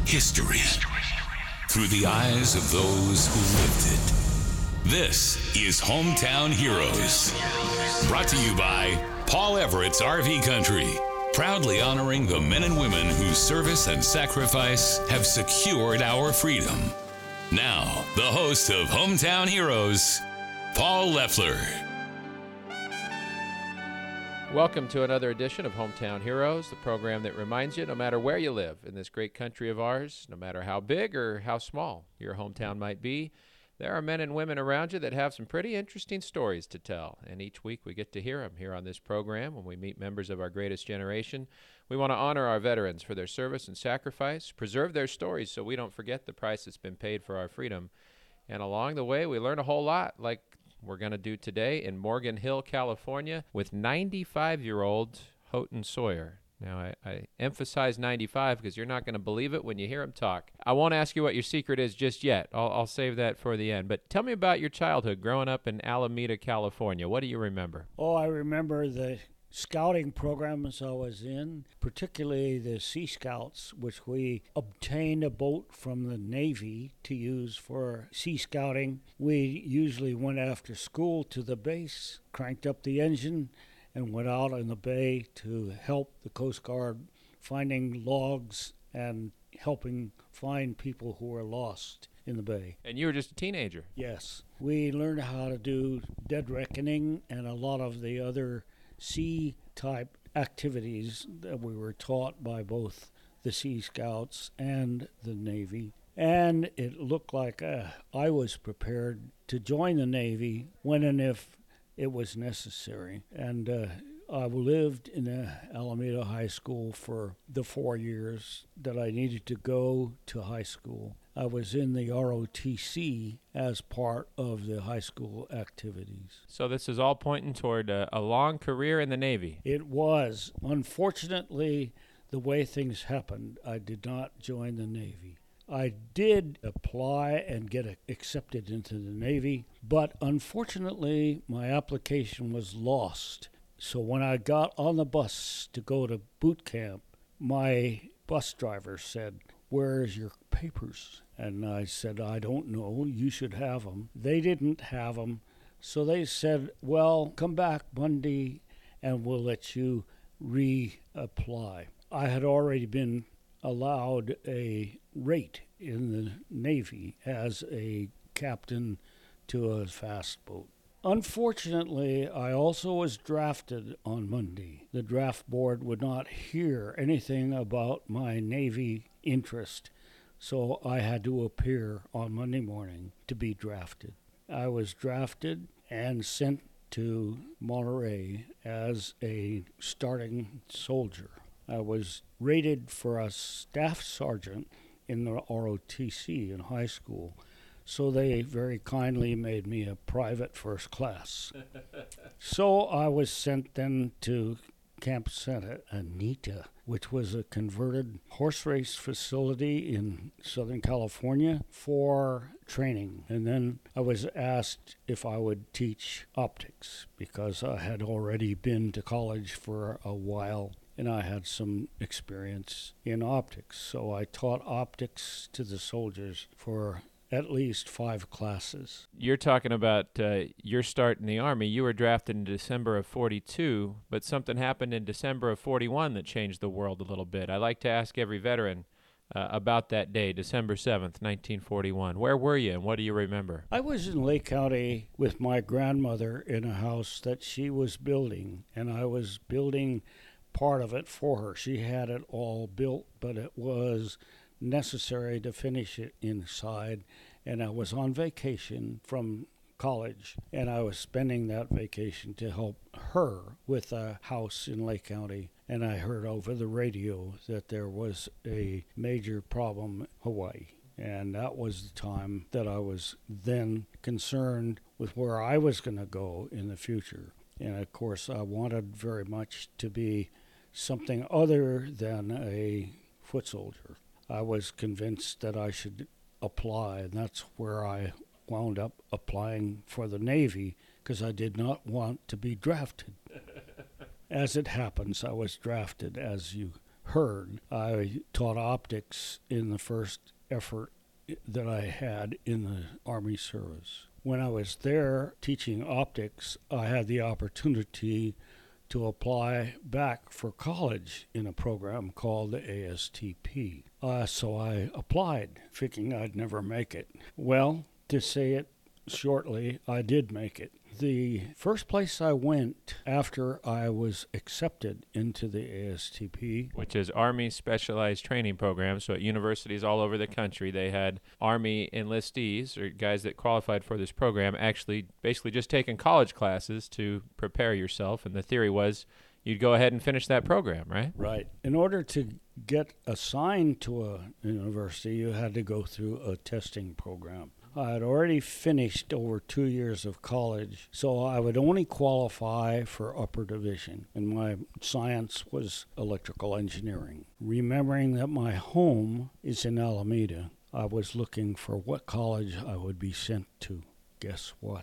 history through the eyes of those who lived it. This is Hometown Heroes, brought to you by Paul Everett's RV Country, proudly honoring the men and women whose service and sacrifice have secured our freedom. Now, the host of Hometown Heroes, Paul Leffler. Welcome to another edition of Hometown Heroes, the program that reminds you no matter where you live in this great country of ours, no matter how big or how small your hometown might be, there are men and women around you that have some pretty interesting stories to tell. And each week we get to hear them here on this program when we meet members of our greatest generation. We want to honor our veterans for their service and sacrifice, preserve their stories so we don't forget the price that's been paid for our freedom. And along the way, we learn a whole lot, like we're going to do today in Morgan Hill, California, with 95-year-old Houghton Sawyer. Now, I emphasize 95 because you're not going to believe it when you hear him talk. I won't ask you what your secret is just yet. I'll save that for the end. But tell me about your childhood growing up in Alameda, California. What do you remember? Oh, I remember the scouting programs I was in, particularly the Sea Scouts, which we obtained a boat from the Navy to use for sea scouting. We usually went after school to the base, cranked up the engine, and went out in the bay to help the Coast Guard finding logs and helping find people who were lost in the bay. And you were just a teenager. Yes. We learned how to do dead reckoning and a lot of the other sea-type activities that we were taught by both the Sea Scouts and the Navy. And it looked like I was prepared to join the Navy when and if it was necessary. And I lived in Alameda High School for the 4 years that I needed to go to high school. I was in the ROTC as part of the high school activities. So this is all pointing toward a long career in the Navy. It was. Unfortunately, the way things happened, I did not join the Navy. I did apply and get accepted into the Navy, but unfortunately, my application was lost. So when I got on the bus to go to boot camp, my bus driver said, "Where's your papers?" And I said, "I don't know. You should have them." They didn't have them. So they said, "Well, come back Monday and we'll let you reapply." I had already been allowed a rate in the Navy as a captain to a fast boat. Unfortunately, I also was drafted on Monday. The draft board would not hear anything about my Navy interest, so I had to appear on Monday morning to be drafted. I was drafted and sent to Monterey as a starting soldier. I was rated for a staff sergeant in the ROTC in high school, so they very kindly made me a private first class. So I was sent then to Camp Santa Anita, which was a converted horse race facility in Southern California for training. And then I was asked if I would teach optics because I had already been to college for a while and I had some experience in optics. So I taught optics to the soldiers for at least 5 classes. You're talking about your start in the Army. You were drafted in December of 42, but something happened in December of 41 that changed the world a little bit. I like to ask every veteran about that day, December 7th, 1941. Where were you and what do you remember? I was in Lake County with my grandmother in a house that she was building, and I was building part of it for her. She had it all built, but it was necessary to finish it inside, and I was on vacation from college, and I was spending that vacation to help her with a house in Lake County, and I heard over the radio that there was a major problem in Hawaii, and that was the time that I was then concerned with where I was going to go in the future. And of course I wanted very much to be something other than a foot soldier. I was convinced that I should apply, and that's where I wound up applying for the Navy because I did not want to be drafted. As it happens, I was drafted, as you heard. I taught optics in the first effort that I had in the Army service. When I was there teaching optics, I had the opportunity to apply back for college in a program called the ASTP. So I applied, thinking I'd never make it. Well, to say it shortly, I did make it. The first place I went after I was accepted into the ASTP, which is Army Specialized Training Program. So at universities all over the country, they had Army enlistees, or guys that qualified for this program, actually basically just taking college classes to prepare yourself. And the theory was you'd go ahead and finish that program, right? Right. In order to get assigned to a university, you had to go through a testing program. I had already finished over 2 years of college, so I would only qualify for upper division, and my science was electrical engineering. Remembering that my home is in Alameda, I was looking for what college I would be sent to. Guess what?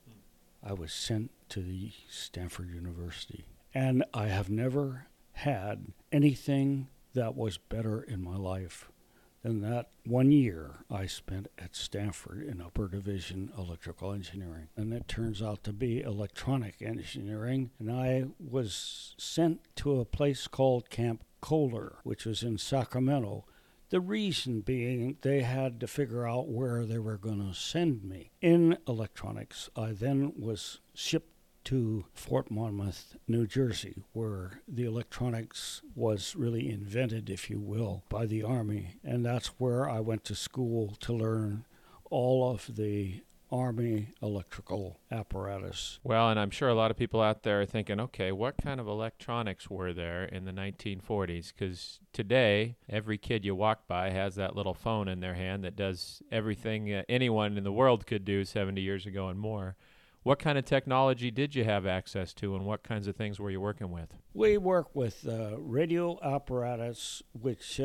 I was sent to the Stanford University, and I have never had anything that was better in my life than that 1 year I spent at Stanford in upper division electrical engineering. And it turns out to be electronic engineering. And I was sent to a place called Camp Kohler, which was in Sacramento. The reason being they had to figure out where they were going to send me. In electronics, I then was shipped to Fort Monmouth, New Jersey, where the electronics was really invented, if you will, by the Army. And that's where I went to school to learn all of the Army electrical apparatus. Well, and I'm sure a lot of people out there are thinking, okay, what kind of electronics were there in the 1940s? Because today, every kid you walk by has that little phone in their hand that does everything anyone in the world could do 70 years ago and more. What kind of technology did you have access to, and what kinds of things were you working with? We work with radio apparatus, which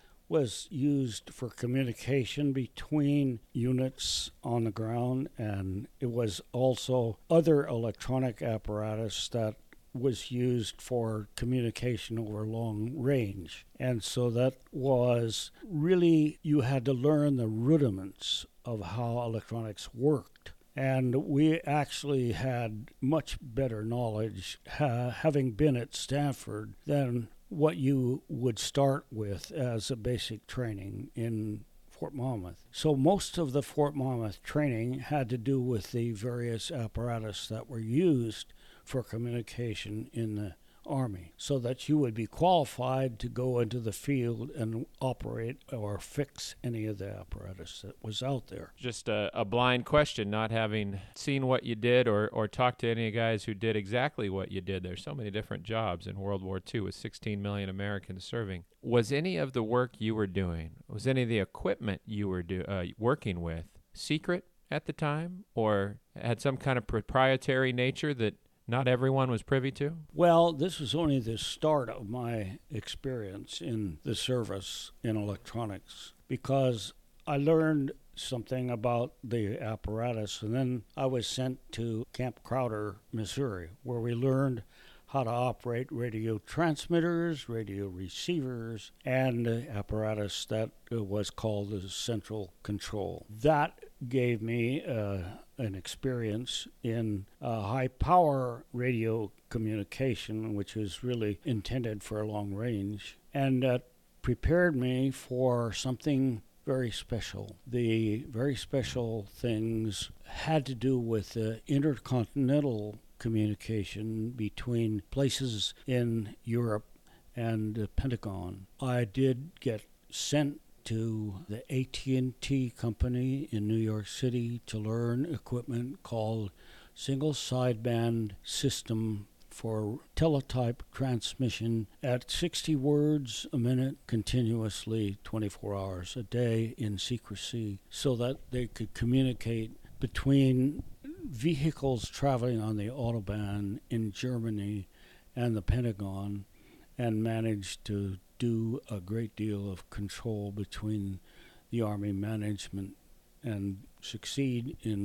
was used for communication between units on the ground, and it was also other electronic apparatus that was used for communication over long range. And so that was really, you had to learn the rudiments of how electronics worked. And we actually had much better knowledge, having been at Stanford, than what you would start with as a basic training in Fort Monmouth. So most of the Fort Monmouth training had to do with the various apparatus that were used for communication in the Army, so that you would be qualified to go into the field and operate or fix any of the apparatus that was out there. Just a blind question, not having seen what you did or talked to any guys who did exactly what you did. There's so many different jobs in World War II with 16 million Americans serving. Was any of the work you were doing, was any of the equipment you were working with secret at the time, or had some kind of proprietary nature that not everyone was privy to? Well, this was only the start of my experience in the service in electronics, because I learned something about the apparatus, and then I was sent to Camp Crowder, Missouri, where we learned how to operate radio transmitters, radio receivers, and the apparatus that was called the central control. That gave me an experience in high-power radio communication, which is really intended for long range, and that prepared me for something very special. The very special things had to do with intercontinental communication between places in Europe and the Pentagon. I did get sent to the AT&T company in New York City to learn equipment called single sideband system for teletype transmission at 60 words a minute continuously 24 hours a day in secrecy, so that they could communicate between vehicles traveling on the Autobahn in Germany and the Pentagon, and managed to do a great deal of control between the Army management and succeed in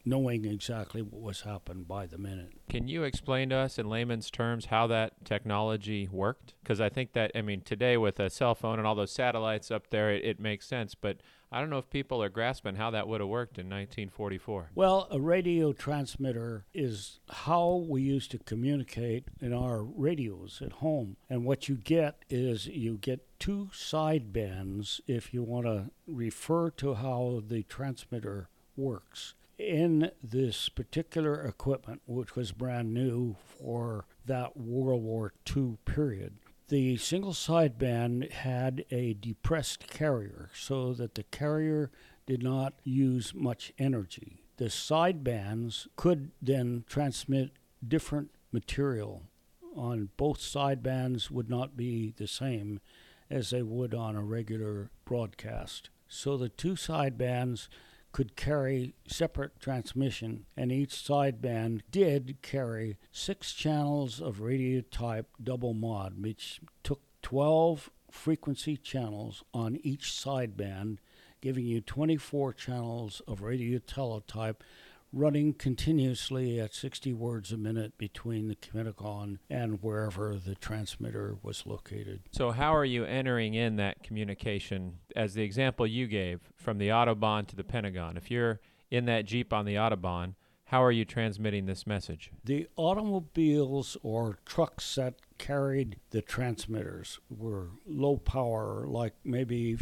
knowing exactly what was happening by the minute. Can you explain to us in layman's terms how that technology worked? Because I think that, today with a cell phone and all those satellites up there, it makes sense. But I don't know if people are grasping how that would have worked in 1944. Well, a radio transmitter is how we used to communicate in our radios at home. And what you get is you get two sidebands if you want to refer to how the transmitter works. In this particular equipment, which was brand new for that World War II period, the single sideband had a depressed carrier so that the carrier did not use much energy. The sidebands could then transmit different material. On both sidebands would not be the same as they would on a regular broadcast. So the two sidebands could carry separate transmission, and each sideband did carry 6 channels of radio type double mod, which took 12 frequency channels on each sideband, giving you 24 channels of radio teletype running continuously at 60 words a minute between the Pentagon and wherever the transmitter was located. So how are you entering in that communication, as the example you gave, from the Autobahn to the Pentagon? If you're in that Jeep on the Autobahn, how are you transmitting this message? The automobiles or trucks that carried the transmitters were low power, like maybe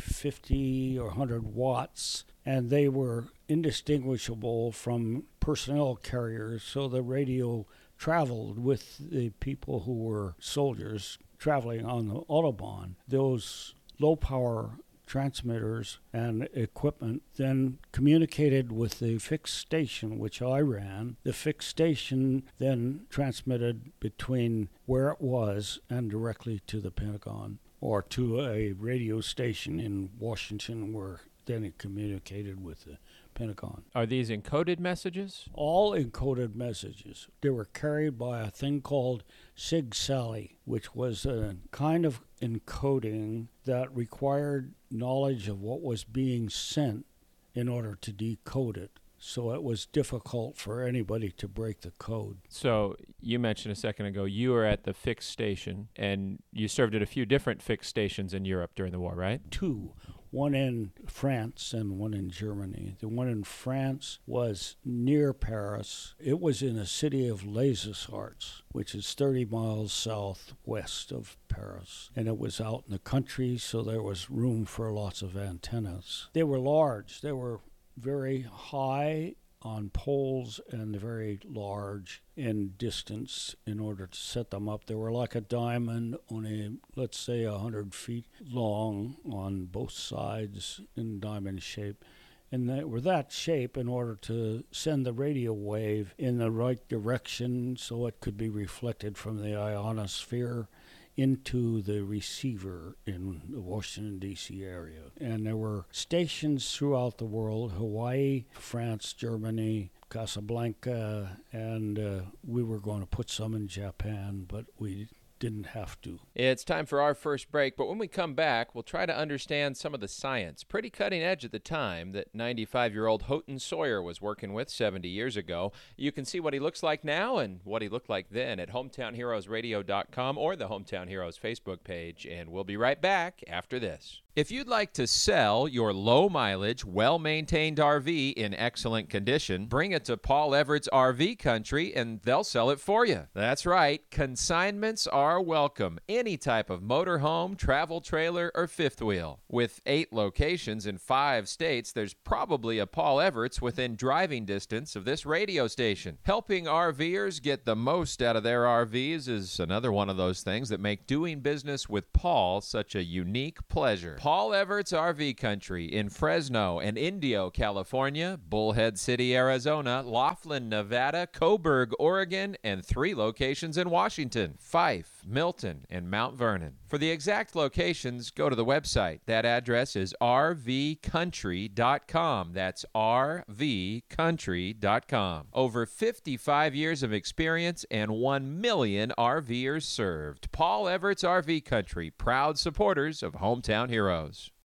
50 or 100 watts, and they were indistinguishable from personnel carriers, so the radio traveled with the people who were soldiers traveling on the Autobahn. Those low power transmitters and equipment then communicated with the fixed station, which I ran. The fixed station then transmitted between where it was and directly to the Pentagon, or to a radio station in Washington where then it communicated with the Pentagon. Are these encoded messages? All encoded messages. They were carried by a thing called SIG-SALLY, which was a kind of encoding that required knowledge of what was being sent in order to decode it. So it was difficult for anybody to break the code. So you mentioned a second ago you were at the fixed station, and you served at a few different fixed stations in Europe during the war, right? 2. One in France and one in Germany. The one in France was near Paris. It was in the city of Les Essarts, which is 30 miles southwest of Paris. And it was out in the country, so there was room for lots of antennas. They were large. They were very high on poles and very large in distance in order to set them up. They were like a diamond, only, let's say, 100 feet long on both sides in diamond shape. And they were that shape in order to send the radio wave in the right direction so it could be reflected from the ionosphere into the receiver in the Washington, D.C. area. And there were stations throughout the world: Hawaii, France, Germany, Casablanca, and we were going to put some in Japan, but we didn't have to. It's time for our first break, but when we come back, we'll try to understand some of the science, pretty cutting edge at the time, that 95-year-old Houghton Sawyer was working with 70 years ago. You can see what he looks like now and what he looked like then at hometownheroesradio.com or the Hometown Heroes Facebook page, and we'll be right back after this. If you'd like to sell your low-mileage, well-maintained RV in excellent condition, bring it to Paul Everett's RV Country, and they'll sell it for you. That's right. Consignments are welcome. Any type of motorhome, travel trailer, or fifth wheel. With 8 locations in 5 states, there's probably a Paul Everett's within driving distance of this radio station. Helping RVers get the most out of their RVs is another one of those things that make doing business with Paul such a unique pleasure. Paul Everett's RV Country in Fresno and Indio, California, Bullhead City, Arizona, Laughlin, Nevada, Coburg, Oregon, and 3 locations in Washington, Fife, Milton, and Mount Vernon. For the exact locations, go to the website. That address is rvcountry.com. That's rvcountry.com. Over 55 years of experience and 1 million RVers served. Paul Everett's RV Country, proud supporters of Hometown Heroes.